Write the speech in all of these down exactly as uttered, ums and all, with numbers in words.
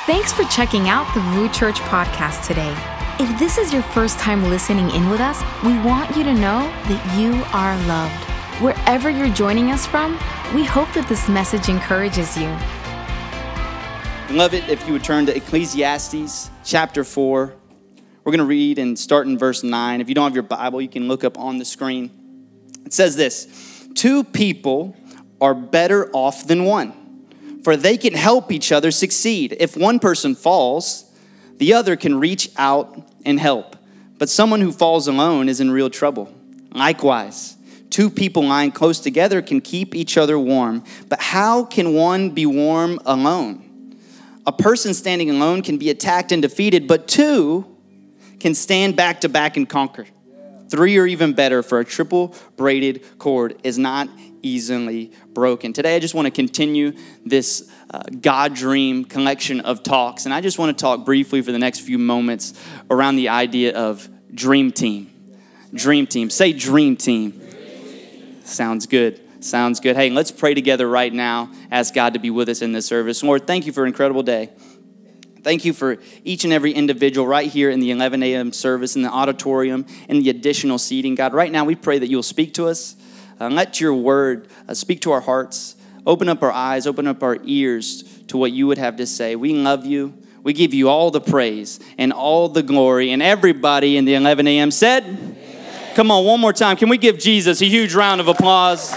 Thanks for checking out the V U Church podcast today. If this is your first time listening in with us, we want you to know that you are loved. Wherever you're joining us from, we hope that this message encourages you. I'd love it if you would turn to Ecclesiastes chapter four. We're going to read and start in verse nine. If you don't have your Bible, you can look up on the screen. It says this: two people are better off than one, for they can help each other succeed. If one person falls, the other can reach out and help. But someone who falls alone is in real trouble. Likewise, two people lying close together can keep each other warm. But how can one be warm alone? A person standing alone can be attacked and defeated, but two can stand back to back and conquer. Three or even better, for a triple braided cord is not easily broken. Today, I just want to continue this uh, God Dream collection of talks. And I just want to talk briefly for the next few moments around the idea of Dream Team. Dream Team. Say Dream Team. Dream team. Sounds good. Sounds good. Hey, let's pray together right now. Ask God to be with us in this service. Lord, thank you for an incredible day. Thank you for each and every individual right here in the eleven a.m. service, in the auditorium, in the additional seating. God, right now we pray that you'll speak to us. Uh, let your word uh, speak to our hearts. Open up our eyes, open up our ears to what you would have to say. We love you. We give you all the praise and all the glory. And everybody in the eleven a.m. said, amen. Come on, one more time. Can we give Jesus a huge round of applause?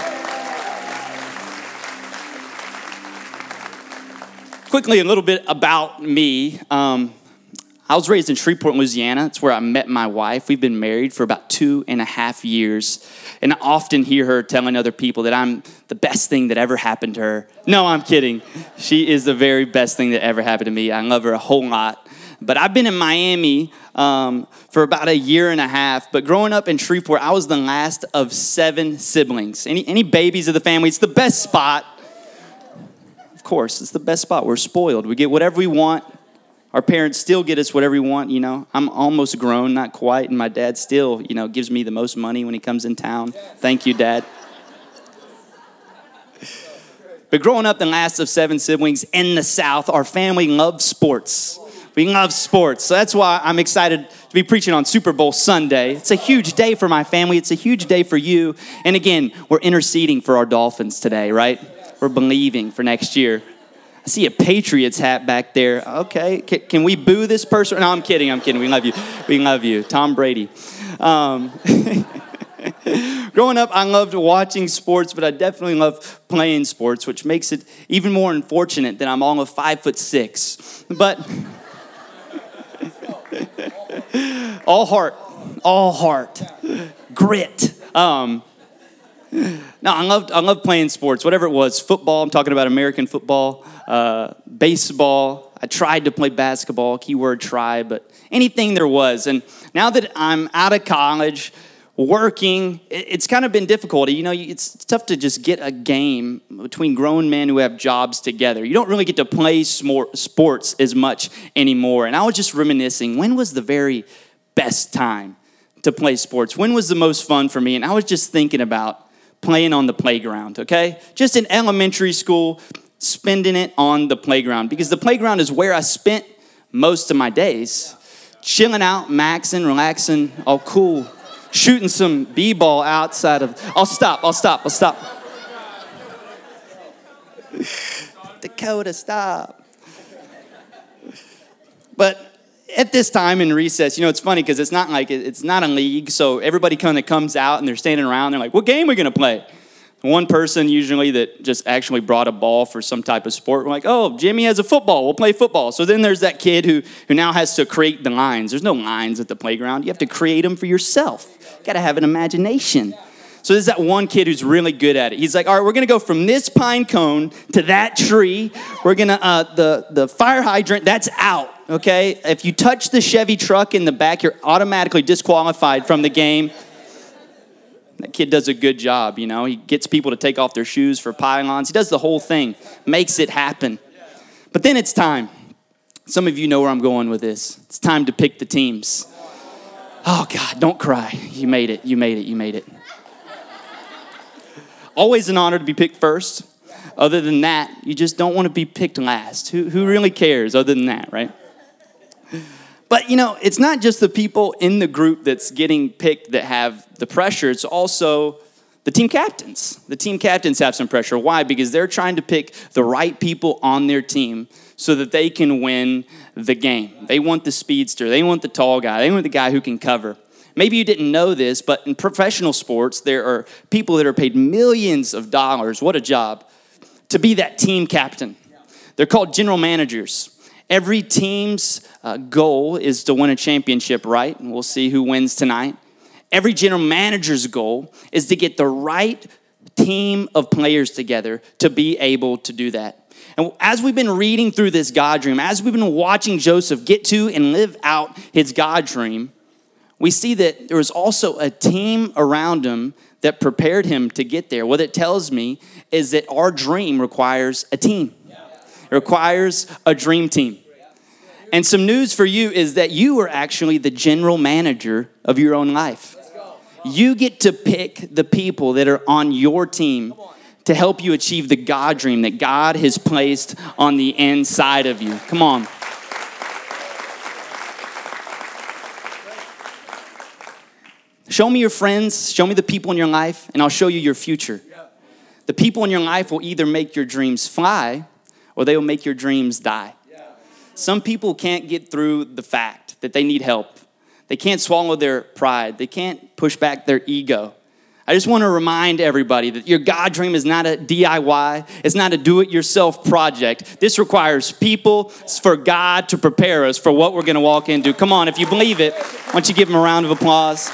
Quickly, a little bit about me. Um, I was raised in Shreveport, Louisiana. That's where I met my wife. We've been married for about two and a half years. And I often hear her telling other people that I'm the best thing that ever happened to her. No, I'm kidding. She is the very best thing that ever happened to me. I love her a whole lot. But I've been in Miami um, for about a year and a half. But growing up in Shreveport, I was the last of seven siblings. Any, any babies of the family? It's the best spot. Of course, it's the best spot. We're spoiled. We get whatever we want. Our parents still get us whatever we want, you know. I'm almost grown, not quite, and my dad still, you know, gives me the most money when he comes in town. Thank you, Dad. But growing up the last of seven siblings in the South, our family loves sports. We love sports. So that's why I'm excited to be preaching on Super Bowl Sunday. It's a huge day for my family. It's a huge day for you. And again, we're interceding for our Dolphins today, right? We're believing for next year. I see a Patriots hat back there. Okay, can, can we boo this person? No, I'm kidding, I'm kidding. We love you. We love you. Tom Brady. Um, growing up, I loved watching sports, but I definitely love playing sports, which makes it even more unfortunate that I'm almost five foot six. But all heart, all heart, grit. Um, No, I loved I loved playing sports, whatever it was. Football, I'm talking about American football, uh, baseball. I tried to play basketball, keyword try, but anything there was. And now that I'm out of college, working, it's kind of been difficult. You know, it's tough to just get a game between grown men who have jobs together. You don't really get to play sports as much anymore. And I was just reminiscing, when was the very best time to play sports? When was the most fun for me? And I was just thinking about playing on the playground, okay? Just in elementary school, spending it on the playground. Because the playground is where I spent most of my days. Chilling out, maxing, relaxing, all cool. Shooting some b-ball outside of... I'll stop, I'll stop, I'll stop. Dakota, stop. But at this time in recess, you know, it's funny because it's not like, it's not a league, so everybody kind of comes out and they're standing around, they're like, what game are we going to play? One person usually that just actually brought a ball for some type of sport, we're like, oh, Jimmy has a football, we'll play football. So then there's that kid who, who now has to create the lines. There's no lines at the playground. You have to create them for yourself. You got to have an imagination. So there's that one kid who's really good at it. He's like, all right, we're going to go from this pine cone to that tree. We're going to, uh, the, the fire hydrant, that's out, okay? If you touch the Chevy truck in the back, you're automatically disqualified from the game. That kid does a good job, you know. He gets people to take off their shoes for pylons. He does the whole thing, makes it happen. But then it's time. Some of you know where I'm going with this. It's time to pick the teams. Oh, God, don't cry. You made it, you made it, you made it. Always an honor to be picked first. Other than that, you just don't want to be picked last. Who, who really cares other than that, right? But, you know, it's not just the people in the group that's getting picked that have the pressure. It's also the team captains. The team captains have some pressure. Why? Because they're trying to pick the right people on their team so that they can win the game. They want the speedster. They want the tall guy. They want the guy who can cover. Maybe you didn't know this, but in professional sports, there are people that are paid millions of dollars. What a job. To be that team captain. They're called general managers. Every team's uh, goal is to win a championship, right? And we'll see who wins tonight. Every general manager's goal is to get the right team of players together to be able to do that. And as we've been reading through this God dream, as we've been watching Joseph get to and live out his God dream, we see that there was also a team around him that prepared him to get there. What it tells me is that our dream requires a team. It requires a dream team. And some news for you is that you are actually the general manager of your own life. You get to pick the people that are on your team to help you achieve the God dream that God has placed on the inside of you. Come on. Show me your friends, show me the people in your life, and I'll show you your future. The people in your life will either make your dreams fly or they will make your dreams die. Some people can't get through the fact that they need help. They can't swallow their pride. They can't push back their ego. I just want to remind everybody that your God dream is not a D I Y. It's not a do-it-yourself project. This requires people for God to prepare us for what we're going to walk into. Come on, if you believe it, why don't you give them a round of applause?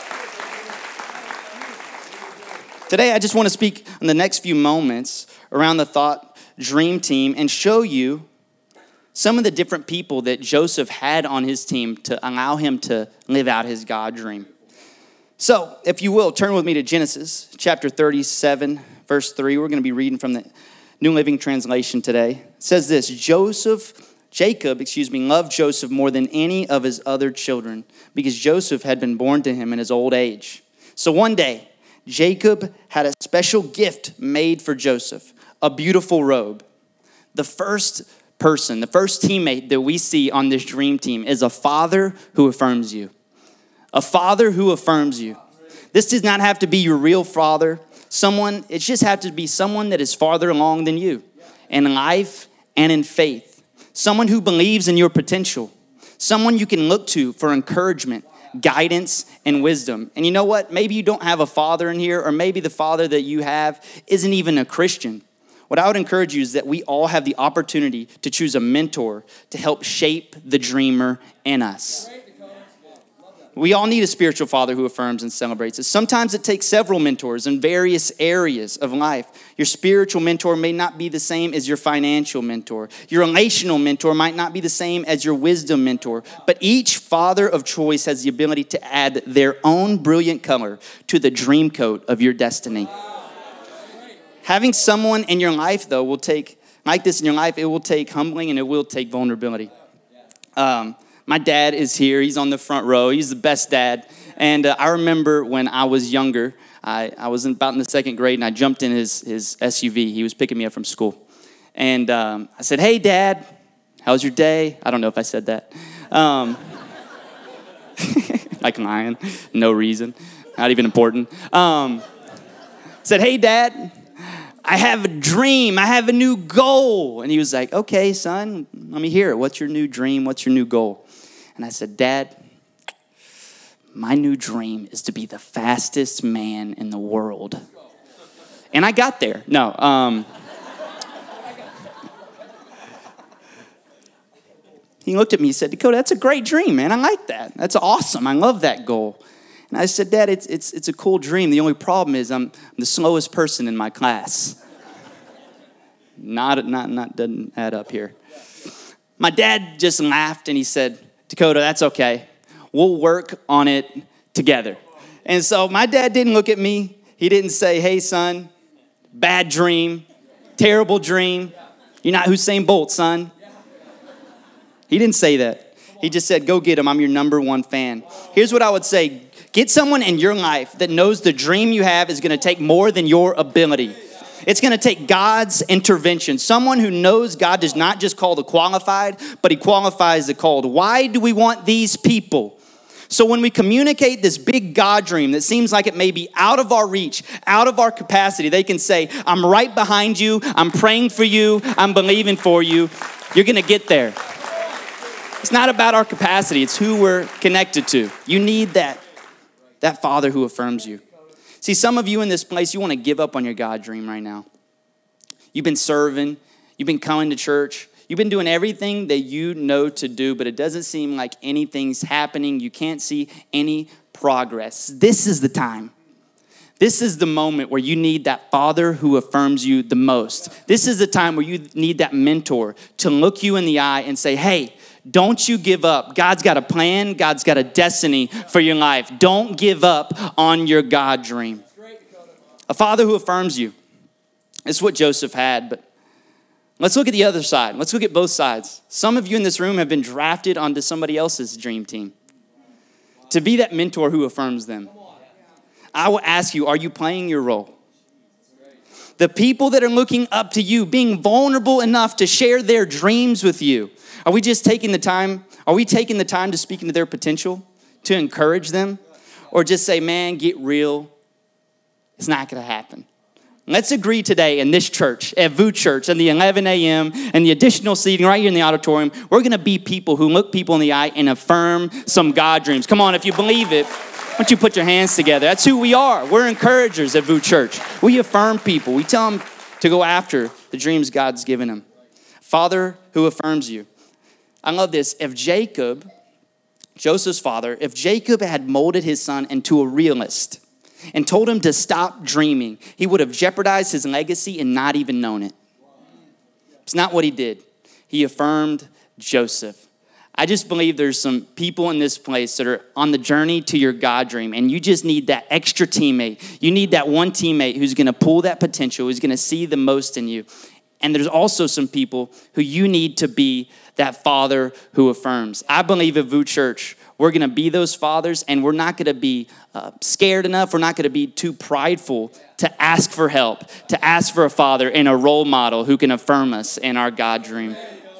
Today, I just want to speak in the next few moments around the thought dream team and show you some of the different people that Joseph had on his team to allow him to live out his God dream. So, if you will, turn with me to Genesis chapter thirty-seven, verse three. We're going to be reading from the New Living Translation today. It says this: Joseph, Jacob, excuse me, loved Joseph more than any of his other children because Joseph had been born to him in his old age. So one day, Jacob had a special gift made for Joseph, a beautiful robe. The first person, the first teammate that we see on this dream team is a father who affirms you. A father who affirms you. This does not have to be your real father. Someone, it just has to be someone that is farther along than you in life and in faith. Someone who believes in your potential. Someone you can look to for encouragement, guidance, and wisdom. And you know what? Maybe you don't have a father in here, or maybe the father that you have isn't even a Christian. What I would encourage you is that we all have the opportunity to choose a mentor to help shape the dreamer in us. We all need a spiritual father who affirms and celebrates us. Sometimes it takes several mentors in various areas of life. Your spiritual mentor may not be the same as your financial mentor. Your relational mentor might not be the same as your wisdom mentor. But each father of choice has the ability to add their own brilliant color to the dream coat of your destiny. Having someone in your life, though, will take, like this in your life, it will take humbling and it will take vulnerability. Um, My dad is here. He's on the front row. He's the best dad. And uh, I remember when I was younger, I, I was in, about in the second grade, and I jumped in his, his S U V. He was picking me up from school. And um, I said, "Hey, Dad, how's your day?" I don't know if I said that. Um, like lying. No reason. Not even important. Um, I said, "Hey, Dad, I have a dream. I have a new goal." And he was like, "Okay, son, let me hear it. What's your new dream? What's your new goal?" And I said, "Dad, my new dream is to be the fastest man in the world." And I got there. No. Um, he looked at me and said, "Dakota, that's a great dream, man. I like that. That's awesome. I love that goal." And I said, "Dad, it's it's it's a cool dream. The only problem is I'm, I'm the slowest person in my class." Not, not, not, doesn't add up here. My dad just laughed and he said, "Dakota, that's okay. We'll work on it together." And so my dad didn't look at me. He didn't say, "Hey, son, bad dream, terrible dream. You're not Usain Bolt, son." He didn't say that. He just said, "Go get him. I'm your number one fan." Here's what I would say. Get someone in your life that knows the dream you have is going to take more than your ability. It's going to take God's intervention. Someone who knows God does not just call the qualified, but he qualifies the called. Why do we want these people? So when we communicate this big God dream that seems like it may be out of our reach, out of our capacity, they can say, I'm right behind you. I'm praying for you. I'm believing for you. You're going to get there. It's not about our capacity. It's who we're connected to. You need that, that Father who affirms you. See, some of you in this place, you want to give up on your God dream right now. You've been serving. You've been coming to church. You've been doing everything that you know to do, but it doesn't seem like anything's happening. You can't see any progress. This is the time. This is the moment where you need that Father who affirms you the most. This is the time where you need that mentor to look you in the eye and say, hey, don't you give up. God's got a plan. God's got a destiny for your life. Don't give up on your God dream. A Father who affirms you. It's what Joseph had, but let's look at the other side. Let's look at both sides. Some of you in this room have been drafted onto somebody else's dream team to be that mentor who affirms them. I will ask you, are you playing your role? The people that are looking up to you, being vulnerable enough to share their dreams with you. Are we just taking the time? Are we taking the time to speak into their potential, to encourage them? Or just say, man, get real. It's not going to happen. Let's agree today in this church, at V U Church, and the eleven a.m. and the additional seating right here in the auditorium, we're going to be people who look people in the eye and affirm some God dreams. Come on, if you believe it, why don't you put your hands together? That's who we are. We're encouragers at V U Church. We affirm people. We tell them to go after the dreams God's given them. Father who affirms you. I love this. If Jacob, Joseph's father, if Jacob had molded his son into a realist and told him to stop dreaming, he would have jeopardized his legacy and not even known it. It's not what he did. He affirmed Joseph. I just believe there's some people in this place that are on the journey to your God dream, and you just need that extra teammate. You need that one teammate who's going to pull that potential, who's going to see the most in you. And there's also some people who you need to be that father who affirms. I believe at V U Church, we're going to be those fathers, and we're not going to be uh, scared enough. We're not going to be too prideful to ask for help, to ask for a father and a role model who can affirm us in our God dream.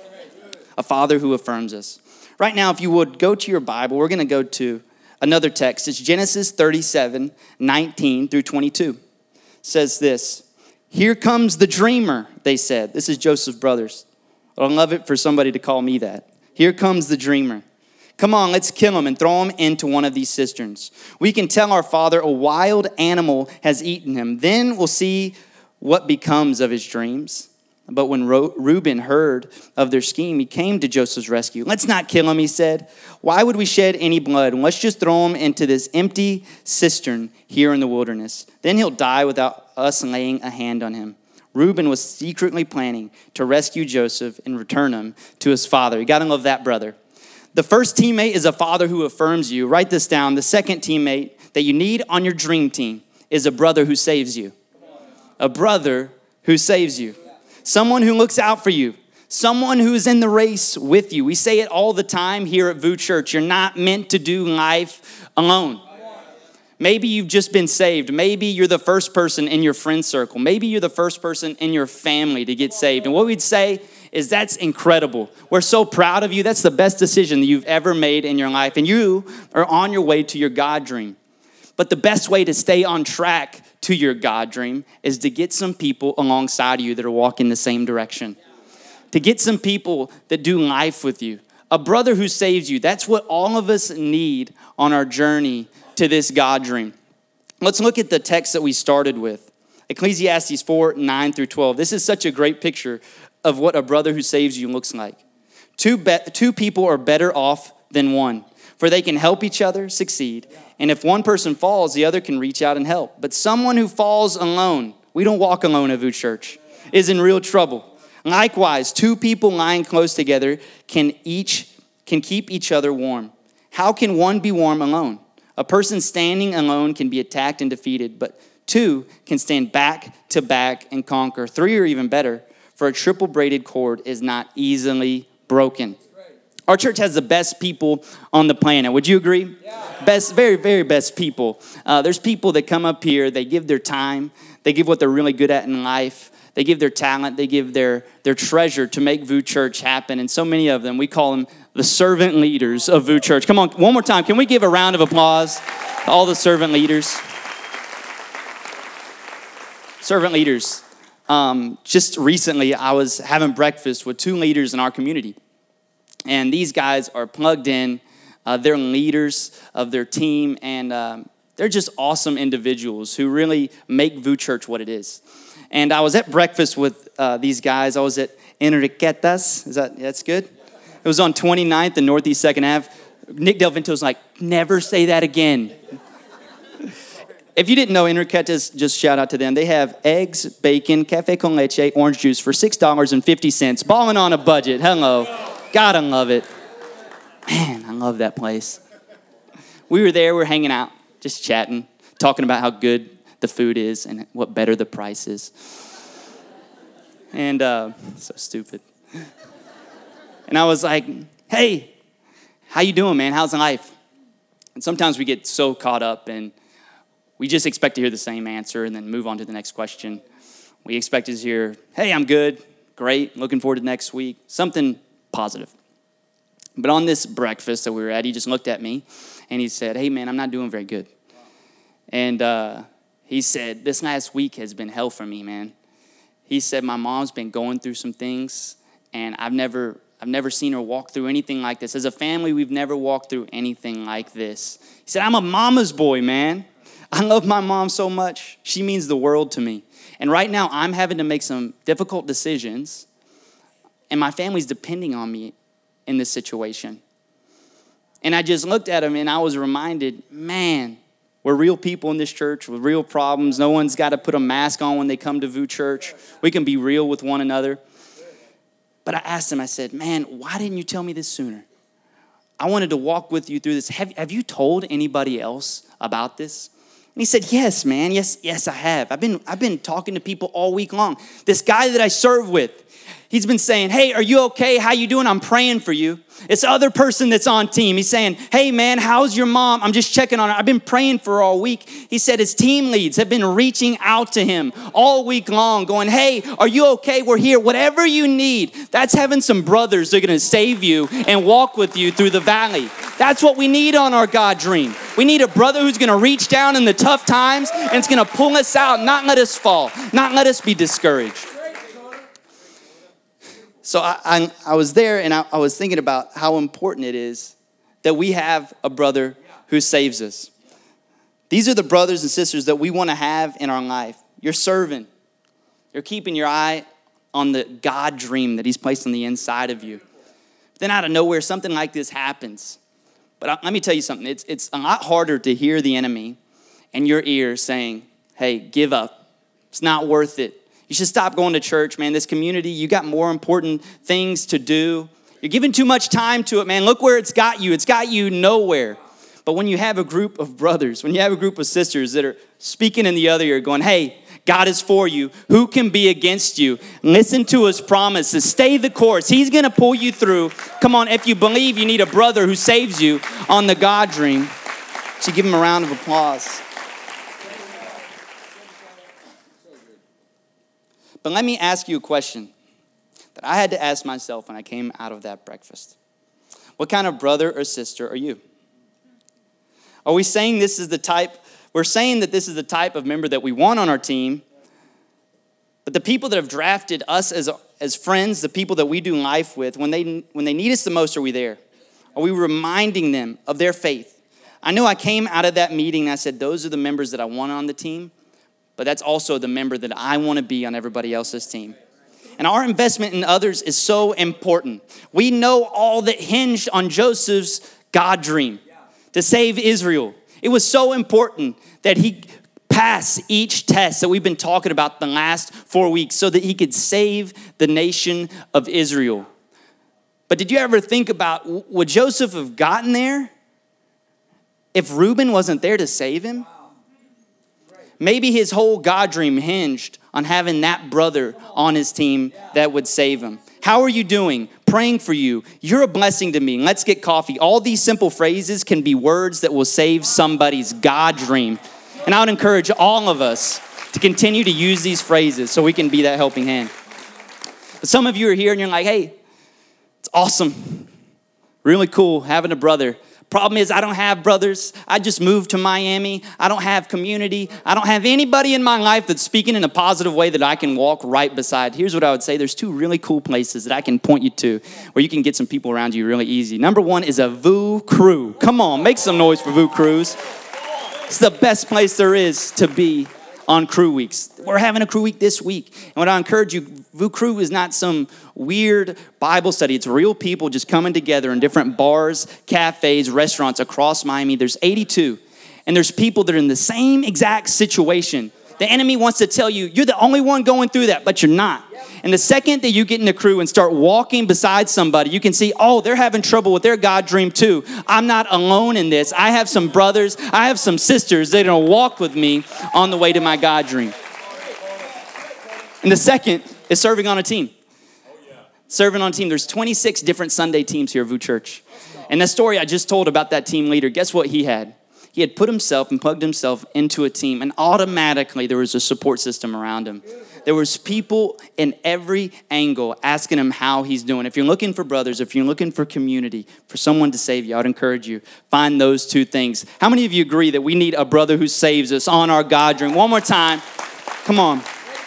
A father who affirms us. Right now, if you would, go to your Bible. We're going to go to another text. It's Genesis thirty-seven, nineteen through twenty-two. It says this, here comes the dreamer, they said. This is Joseph's brothers. I'd love it for somebody to call me that. Here comes the dreamer. Come on, let's kill him and throw him into one of these cisterns. We can tell our father a wild animal has eaten him. Then we'll see what becomes of his dreams. But when Reuben heard of their scheme, he came to Joseph's rescue. Let's not kill him, he said. Why would we shed any blood? Let's just throw him into this empty cistern here in the wilderness. Then he'll die without us laying a hand on him. Reuben was secretly planning to rescue Joseph and return him to his father. You got to love that, brother. The first teammate is a father who affirms you. Write this down. The second teammate that you need on your dream team is a brother who saves you. A brother who saves you. Someone who looks out for you. Someone who is in the race with you. We say it all the time here at V U Church. You're not meant to do life alone. Maybe you've just been saved. Maybe you're the first person in your friend circle. Maybe you're the first person in your family to get saved. And what we'd say is that's incredible. We're so proud of you. That's the best decision that you've ever made in your life. And you are on your way to your God dream. But the best way to stay on track to your God dream is to get some people alongside of you that are walking the same direction. To get some people that do life with you. A brother who saves you. That's what all of us need on our journey to this God dream. Let's look at the text that we started with. Ecclesiastes four, nine through twelve. This is such a great picture of what a brother who saves you looks like. Two, be- two people are better off than one, for they can help each other succeed. And if one person falls, the other can reach out and help. But someone who falls alone, we don't walk alone at V U Church, is in real trouble. Likewise, two people lying close together can each can keep each other warm. How can one be warm alone? A person standing alone can be attacked and defeated, but two can stand back to back and conquer. Three are even better, for a triple braided cord is not easily broken. Our church has the best people on the planet. Would you agree? Yeah. Best, very, very best people. Uh, there's people that come up here, they give their time, They give what they're really good at in life. They give their talent. They give their, their treasure to make V U Church happen. And so many of them, we call them the servant leaders of V U Church. Come on, one more time. Can we give a round of applause to all the servant leaders? Servant leaders. Um, just recently, I was having breakfast with two leaders in our community. And these guys are plugged in. Uh, they're leaders of their team. And um, they're just awesome individuals who really make V U Church what it is. And I was at breakfast with uh, these guys. I was at Enriqueta's. Is that, that's good? It was on twenty-ninth and Northeast second Avenue. Nick Del Vento's like, never say that again. If you didn't know Enriqueta's, just shout out to them. They have eggs, bacon, cafe con leche, orange juice for six dollars and fifty cents. Balling on a budget. Hello. Gotta love it. Man, I love that place. We were there, we were hanging out, just chatting, talking about how good the food is and what better the price is. And uh, so stupid. And I was like, hey, how you doing, man? How's life? And sometimes we get so caught up and we just expect to hear the same answer and then move on to the next question. We expect to hear, hey, I'm good, great, looking forward to next week, something positive. But on this breakfast that we were at, he just looked at me and he said, hey, man, I'm not doing very good. And uh, he said, this last week has been hell for me, man. He said, my mom's been going through some things and I've never I've never seen her walk through anything like this. As a family, we've never walked through anything like this. He said, I'm a mama's boy, man. I love my mom so much. She means the world to me. And right now, I'm having to make some difficult decisions, and my family's depending on me in this situation. And I just looked at him, and I was reminded, man, we're real people in this church with real problems. No one's got to put a mask on when they come to V U Church. We can be real with one another. But I asked him, I said, man, why didn't you tell me this sooner? I wanted to walk with you through this. Have, have you told anybody else about this? And he said, yes, man. Yes, yes, I have. I've been, I've been talking to people all week long. This guy that I serve with, he's been saying, hey, are you okay? How you doing? I'm praying for you. It's the other person that's on team. He's saying, hey, man, how's your mom? I'm just checking on her. I've been praying for her all week. He said his team leads have been reaching out to him all week long, going, hey, are you okay? We're here. Whatever you need. That's having some brothers that are going to save you and walk with you through the valley. That's what we need on our God dream. We need a brother who's going to reach down in the tough times and it's going to pull us out, not let us fall, not let us be discouraged. So I, I, I was there and I, I was thinking about how important it is that we have a brother who saves us. These are the brothers and sisters that we want to have in our life. You're serving. You're keeping your eye on the God dream that he's placed on the inside of you. But then out of nowhere, something like this happens. But I, let me tell you something. It's, it's a lot harder to hear the enemy in your ear saying, hey, give up. It's not worth it. You should stop going to church, man. This community, you got more important things to do. You're giving too much time to it, man. Look where it's got you. It's got you nowhere. But when you have a group of brothers, when you have a group of sisters that are speaking in the other ear, going, hey, God is for you. Who can be against you? Listen to his promises. Stay the course. He's going to pull you through. Come on, if you believe you need a brother who saves you on the God dream, so give him a round of applause. But let me ask you a question that I had to ask myself when I came out of that breakfast. What kind of brother or sister are you? Are we saying this is the type, we're saying that this is the type of member that we want on our team, but the people that have drafted us as, as friends, the people that we do life with, when they, when they need us the most, are we there? Are we reminding them of their faith? I know I came out of that meeting and I said, those are the members that I want on the team. But that's also the member that I want to be on everybody else's team. And our investment in others is so important. We know all that hinged on Joseph's God dream to save Israel. It was so important that he pass each test that we've been talking about the last four weeks so that he could save the nation of Israel. But did you ever think about, would Joseph have gotten there if Reuben wasn't there to save him? Maybe his whole God dream hinged on having that brother on his team that would save him. How are you doing? Praying for you. You're a blessing to me. Let's get coffee. All these simple phrases can be words that will save somebody's God dream. And I would encourage all of us to continue to use these phrases so we can be that helping hand. But some of you are here and you're like, hey, it's awesome. Really cool having a brother. Problem is, I don't have brothers. I just moved to Miami. I don't have community. I don't have anybody in my life that's speaking in a positive way that I can walk right beside. Here's what I would say. There's two really cool places that I can point you to where you can get some people around you really easy. Number one is a V U Crew. Come on, make some noise for V U Crews. It's the best place there is to be on crew weeks. We're having a crew week this week. And what I encourage you, V U Crew is not some weird Bible study. It's real people just coming together in different bars, cafes, restaurants across Miami. There's eighty-two. And there's people that are in the same exact situation. The enemy wants to tell you, you're the only one going through that, but you're not. And the second that you get in the crew and start walking beside somebody, you can see, oh, they're having trouble with their God dream too. I'm not alone in this. I have some brothers, I have some sisters that are going to walk with me on the way to my God dream. And the second is serving on a team. Serving on a team. There's twenty-six different Sunday teams here at V U Church. And the story I just told about that team leader, guess what he had? He had put himself and plugged himself into a team, and automatically there was a support system around him. There was people in every angle asking him how he's doing. If you're looking for brothers, if you're looking for community, for someone to save you, I would encourage you, find those two things. How many of you agree that we need a brother who saves us on our God dream? One more time. Come on.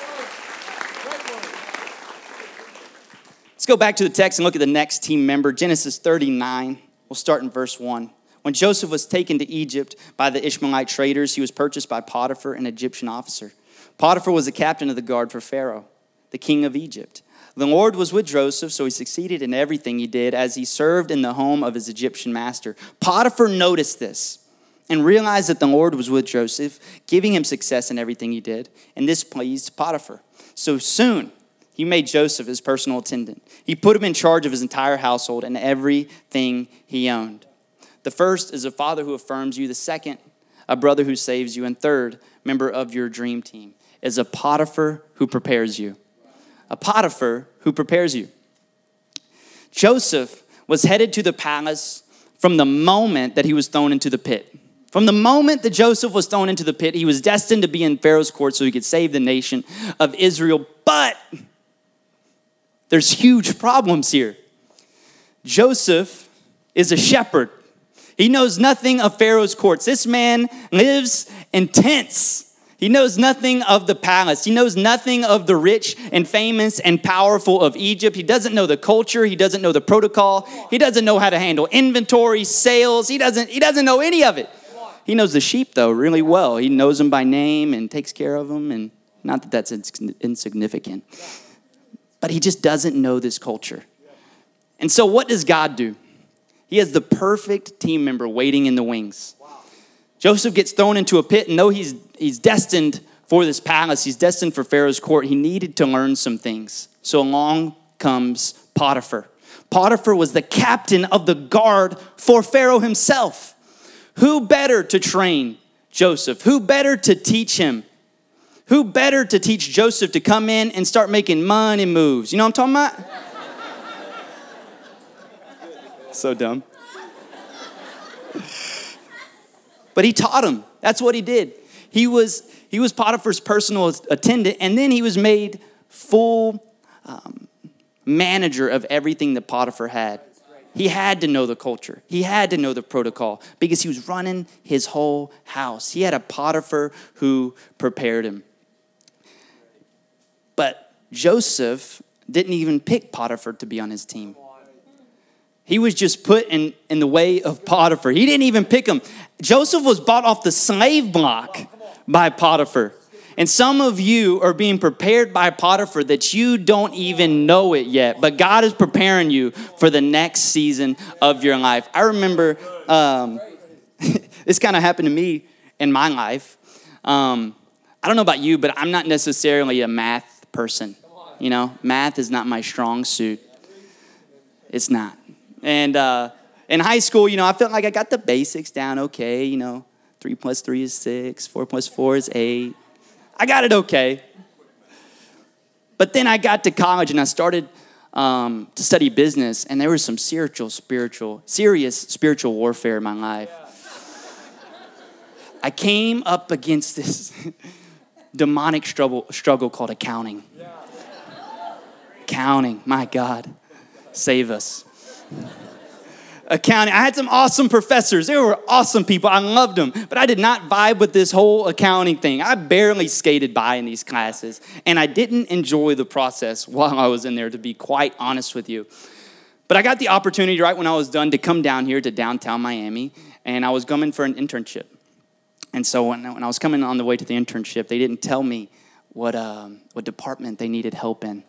Let's go back to the text and look at the next team member, Genesis thirty-nine. We'll start in verse one. When Joseph was taken to Egypt by the Ishmaelite traders, he was purchased by Potiphar, an Egyptian officer. Potiphar was the captain of the guard for Pharaoh, the king of Egypt. The Lord was with Joseph, so he succeeded in everything he did as he served in the home of his Egyptian master. Potiphar noticed this and realized that the Lord was with Joseph, giving him success in everything he did. And this pleased Potiphar. So soon, he made Joseph his personal attendant. He put him in charge of his entire household and everything he owned. The first is a father who affirms you. The second, a brother who saves you. And third, member of your dream team is a Potiphar who prepares you. A Potiphar who prepares you. Joseph was headed to the palace from the moment that he was thrown into the pit. From the moment that Joseph was thrown into the pit, he was destined to be in Pharaoh's court so he could save the nation of Israel. But there's huge problems here. Joseph is a shepherd. He knows nothing of Pharaoh's courts. This man lives in tents. He knows nothing of the palace. He knows nothing of the rich and famous and powerful of Egypt. He doesn't know the culture. He doesn't know the protocol. He doesn't know how to handle inventory, sales. He doesn't, he doesn't know any of it. He knows the sheep, though, really well. He knows them by name and takes care of them. And not that that's insignificant. But he just doesn't know this culture. And so what does God do? He has the perfect team member waiting in the wings. Wow. Joseph gets thrown into a pit, and though he's, he's destined for this palace, he's destined for Pharaoh's court, he needed to learn some things. So along comes Potiphar. Potiphar was the captain of the guard for Pharaoh himself. Who better to train Joseph? Who better to teach him? Who better to teach Joseph to come in and start making money moves? You know what I'm talking about? So dumb. But he taught him. That's what he did. He was, he was Potiphar's personal attendant, and then he was made full um, manager of everything that Potiphar had. He had to know the culture. He had to know the protocol because he was running his whole house. He had a Potiphar who prepared him. But Joseph didn't even pick Potiphar to be on his team. He was just put in, in the way of Potiphar. He didn't even pick him. Joseph was bought off the slave block by Potiphar. And some of you are being prepared by Potiphar that you don't even know it yet. But God is preparing you for the next season of your life. I remember um, this kind of happened to me in my life. Um, I don't know about you, but I'm not necessarily a math person. You know, math is not my strong suit. It's not. And uh, in high school, you know, I felt like I got the basics down okay. You know, three plus three is six, four plus four is eight. I got it okay. But then I got to college and I started um, to study business, and there was some spiritual, spiritual, serious spiritual warfare in my life. I came up against this demonic struggle, struggle called accounting. Accounting, my God, save us. Accounting. I had some awesome professors. They were awesome people. I loved them. But I did not vibe with this whole accounting thing. I barely skated by in these classes. And I didn't enjoy the process while I was in there, to be quite honest with you. But I got the opportunity right when I was done to come down here to downtown Miami. And I was coming for an internship. And so when, when I was coming on the way to the internship, they didn't tell me what, um, what department they needed help in.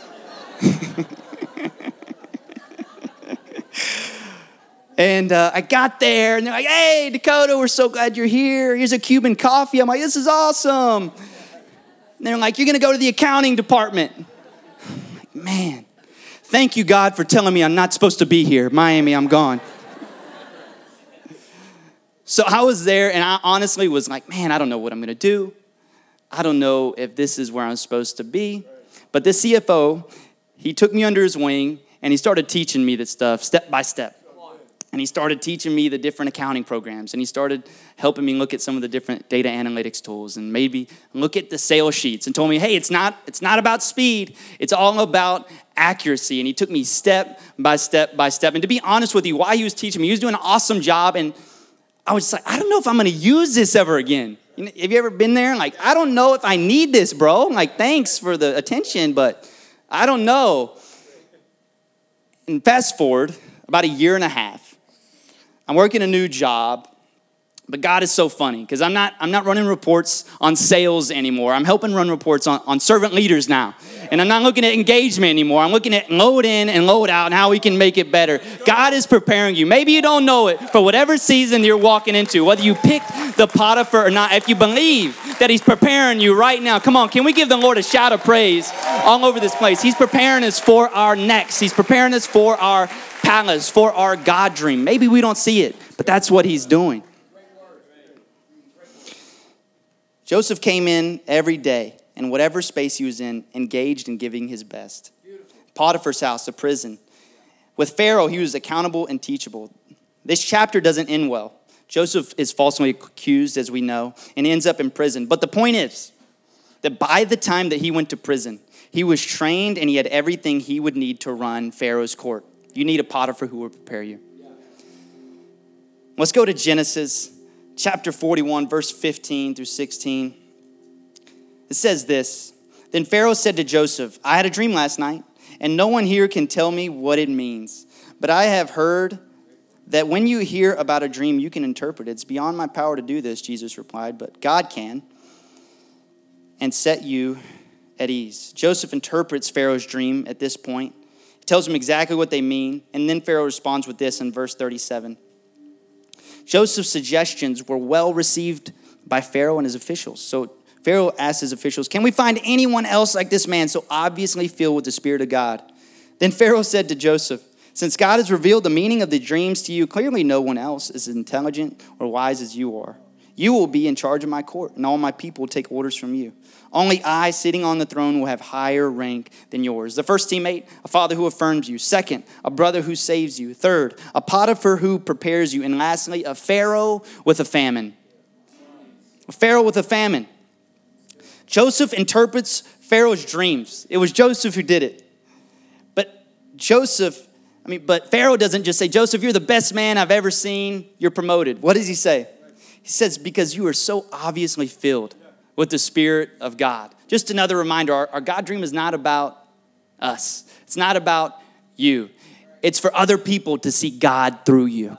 And uh, I got there, and they're like, hey, Dakota, we're so glad you're here. Here's a Cuban coffee. I'm like, this is awesome. And they're like, you're going to go to the accounting department. I'm like, man, thank you, God, for telling me I'm not supposed to be here. Miami, I'm gone. So I was there, and I honestly was like, man, I don't know what I'm going to do. I don't know if this is where I'm supposed to be. But this C F O, he took me under his wing, and he started teaching me this stuff step by step. And he started teaching me the different accounting programs. And he started helping me look at some of the different data analytics tools and maybe look at the sales sheets and told me, hey, it's not, it's not about speed. It's all about accuracy. And he took me step by step by step. And to be honest with you, while he was teaching me, he was doing an awesome job. And I was just like, I don't know if I'm going to use this ever again. You know, have you ever been there? Like, I don't know if I need this, bro. I'm like, thanks for the attention, but I don't know. And fast forward about a year and a half. I'm working a new job, but God is so funny because I'm not I'm not running reports on sales anymore. I'm helping run reports on, on servant leaders now. And I'm not looking at engagement anymore. I'm looking at load in and load out and how we can make it better. God is preparing you. Maybe you don't know it for whatever season you're walking into, whether you pick the Potiphar or not. If you believe that he's preparing you right now, come on, can we give the Lord a shout of praise all over this place? He's preparing us for our next. He's preparing us for our palace, for our God dream. Maybe we don't see it, but that's what he's doing. Joseph came in every day, in whatever space he was in, engaged in giving his best. Potiphar's house, a prison. With Pharaoh, he was accountable and teachable. This chapter doesn't end well. Joseph is falsely accused, as we know, and ends up in prison. But the point is that by the time that he went to prison, he was trained and he had everything he would need to run Pharaoh's court. You need a Potiphar who will prepare you. Let's go to Genesis chapter forty-one, verse fifteen through sixteen. It says this, then Pharaoh said to Joseph, I had a dream last night, and no one here can tell me what it means. But I have heard that when you hear about a dream, you can interpret it. It's beyond my power to do this, Jesus replied, but God can, and set you at ease. Joseph interprets Pharaoh's dream at this point. He tells him exactly what they mean, and then Pharaoh responds with this in verse thirty-seven. Joseph's suggestions were well received by Pharaoh and his officials. So Pharaoh asked his officials, can we find anyone else like this man so obviously filled with the Spirit of God? Then Pharaoh said to Joseph, since God has revealed the meaning of the dreams to you, clearly no one else is as intelligent or wise as you are. You will be in charge of my court, and all my people will take orders from you. Only I, sitting on the throne, will have higher rank than yours. The first teammate, a father who affirms you. Second, a brother who saves you. Third, a Potiphar who prepares you. And lastly, a Pharaoh with a famine. A Pharaoh with a famine. Joseph interprets Pharaoh's dreams. It was Joseph who did it. But Joseph, I mean, but Pharaoh doesn't just say, Joseph, you're the best man I've ever seen. You're promoted. What does he say? He says, because you are so obviously filled with the Spirit of God. Just another reminder, our, our God dream is not about us. It's not about you. It's for other people to see God through you.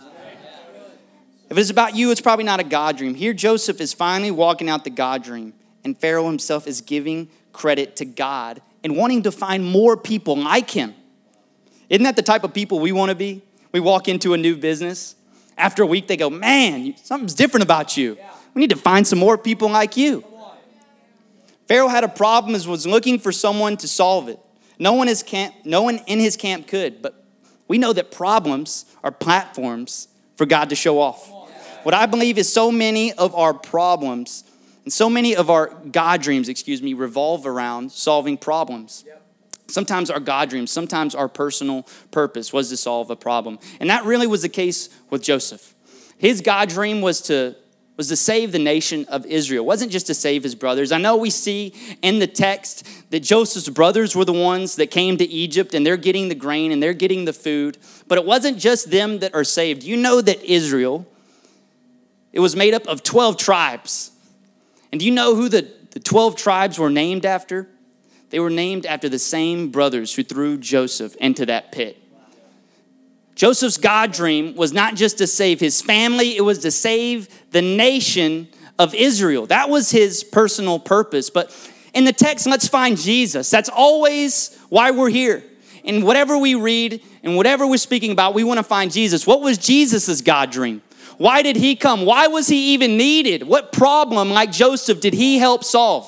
If it's about you, it's probably not a God dream. Here, Joseph is finally walking out the God dream, and Pharaoh himself is giving credit to God and wanting to find more people like him. Isn't that the type of people we want to be? We walk into a new business. After a week, they go, man, something's different about you. We need to find some more people like you. Pharaoh had a problem and was looking for someone to solve it. No one, is camp, no one in his camp could, but we know that problems are platforms for God to show off. What I believe is so many of our problems and so many of our God dreams, excuse me, revolve around solving problems. Sometimes our God dreams, sometimes our personal purpose was to solve a problem. And that really was the case with Joseph. His God dream was to was to save the nation of Israel. It wasn't just to save his brothers. I know we see in the text that Joseph's brothers were the ones that came to Egypt, and they're getting the grain and they're getting the food. But it wasn't just them that are saved. You know that Israel, it was made up of twelve tribes. And do you know who the, the twelve tribes were named after? They were named after the same brothers who threw Joseph into that pit. Joseph's God dream was not just to save his family, it was to save the nation of Israel. That was his personal purpose. But in the text, let's find Jesus. That's always why we're here. In whatever we read and whatever we're speaking about, we want to find Jesus. What was Jesus's God dream? Why did he come? Why was he even needed? What problem, like Joseph, did he help solve?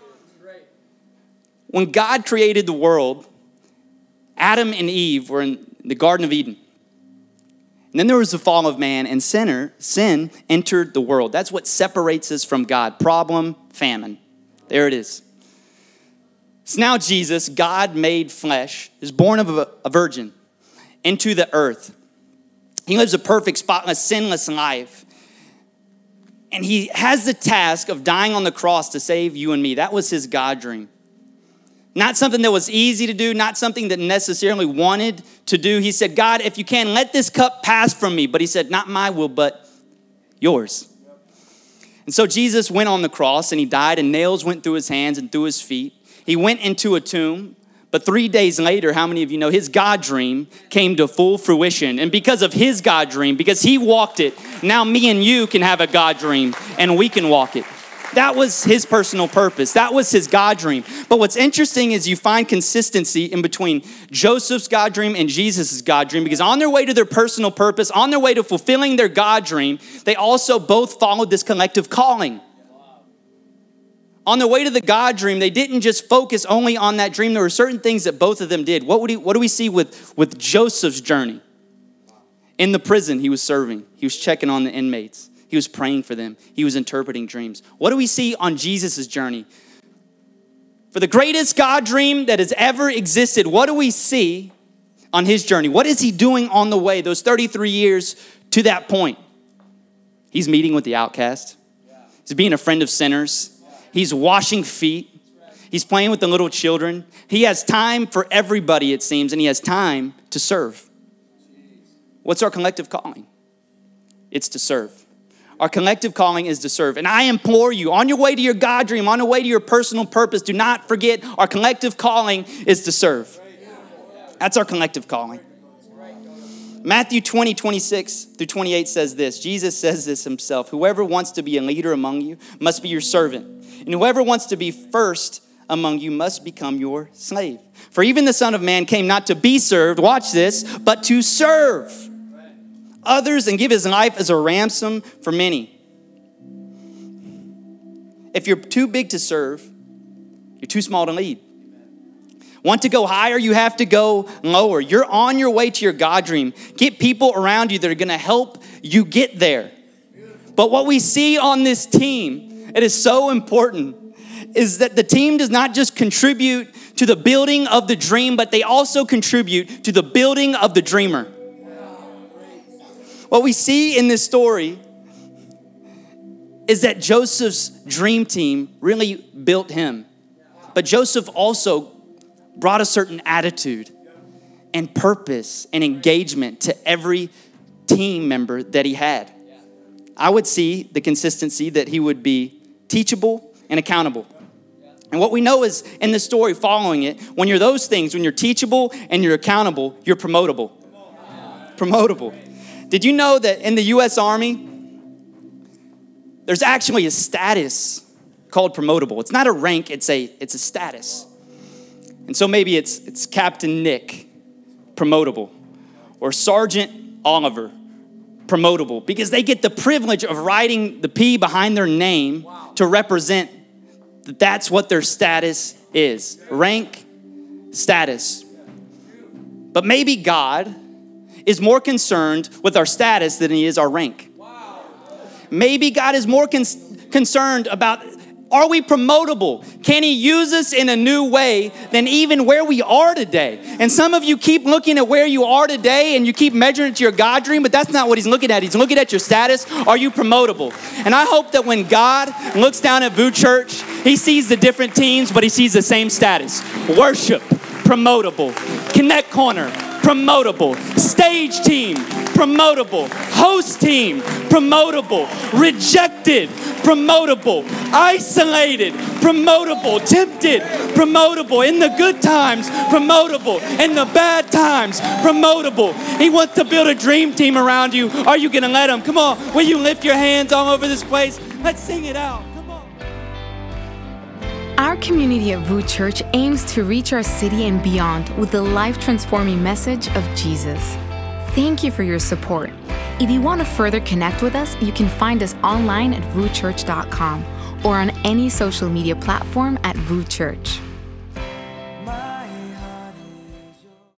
When God created the world, Adam and Eve were in the Garden of Eden. And then there was the fall of man, and sinner, sin entered the world. That's what separates us from God. Problem, famine. There it is. So now Jesus, God made flesh, is born of a, a virgin into the earth. He lives a perfect, spotless, sinless life. And he has the task of dying on the cross to save you and me. That was his God dream. Not something that was easy to do, not something that necessarily wanted to do. He said, God, if you can, let this cup pass from me. But he said, not my will, but yours. And so Jesus went on the cross and he died, and nails went through his hands and through his feet. He went into a tomb. But three days later, how many of you know his God dream came to full fruition? And because of his God dream, because he walked it, now me and you can have a God dream and we can walk it. That was his personal purpose. That was his God dream. But what's interesting is you find consistency in between Joseph's God dream and Jesus' God dream, because on their way to their personal purpose, on their way to fulfilling their God dream, they also both followed this collective calling. On their way to the God dream, they didn't just focus only on that dream. There were certain things that both of them did. What, would he, what do we see with, with Joseph's journey? In the prison he was serving. He was checking on the inmates. He was praying for them. He was interpreting dreams. What do we see on Jesus' journey? For the greatest God dream that has ever existed, what do we see on his journey? What is he doing on the way, those thirty-three years to that point? He's meeting with the outcast. He's being a friend of sinners. He's washing feet. He's playing with the little children. He has time for everybody, it seems, and he has time to serve. What's our collective calling? It's to serve. Our collective calling is to serve. And I implore you, on your way to your God dream, on your way to your personal purpose, do not forget our collective calling is to serve. That's our collective calling. Matthew twenty, twenty-six through twenty-eight says this. Jesus says this himself. Whoever wants to be a leader among you must be your servant. And whoever wants to be first among you must become your slave. For even the Son of Man came not to be served, watch this, but to serve others and give his life as a ransom for many. If you're too big to serve, you're too small to lead. Want to go higher, you have to go lower. You're on your way to your God dream. Get people around you that are going to help you get there. But what we see on this team, it is so important, is that the team does not just contribute to the building of the dream, but they also contribute to the building of the dreamer. What we see in this story is that Joseph's dream team really built him. But Joseph also brought a certain attitude and purpose and engagement to every team member that he had. I would see the consistency that he would be teachable and accountable. And what we know is in the story following it, when you're those things, when you're teachable and you're accountable, you're promotable. Promotable. Did you know that in the U S Army, there's actually a status called promotable? It's not a rank, it's a it's a status. And so maybe it's it's Captain Nick, promotable, or Sergeant Oliver, promotable, because they get the privilege of writing the P behind their name wow. to represent that that's what their status is. Rank, status. But maybe God is more concerned with our status than he is our rank. Wow. Maybe God is more con- concerned about Are we promotable? Can he use us in a new way than even where we are today? And some of you keep looking at where you are today and you keep measuring it to your God dream, but that's not what he's looking at. He's looking at your status. Are you promotable? And I hope that when God looks down at V U Church, he sees the different teams, but he sees the same status. Worship, promotable. Connect Corner, promotable. Stage team, promotable. Host team, promotable. Rejected, promotable. Isolated, promotable. Tempted, promotable. In the good times, promotable. In the bad times, promotable. He wants to build a dream team around you. Are you going to let him? Come on, will you lift your hands all over this place? Let's sing it out. Come on. Our community at V U Church aims to reach our city and beyond with the life-transforming message of Jesus. Thank you for your support. If you want to further connect with us, you can find us online at V U church dot com or on any social media platform at V U Church.